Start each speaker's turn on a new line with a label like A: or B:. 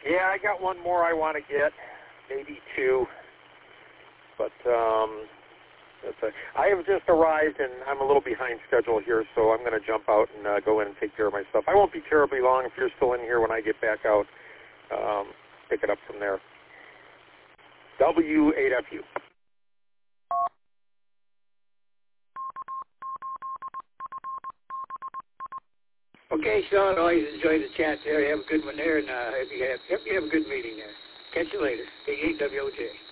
A: Yeah, I got one more I want to get, maybe two. But I have just arrived, and I'm a little behind schedule here, so I'm going to jump out and go in and take care of my stuff. I won't be terribly long. If you're still in here when I get back out, pick it up from there. W8FU.
B: Okay, Sean, always enjoy the chat there. Have a good one there, and hope you have a good meeting there. Catch you later. K8WOJ.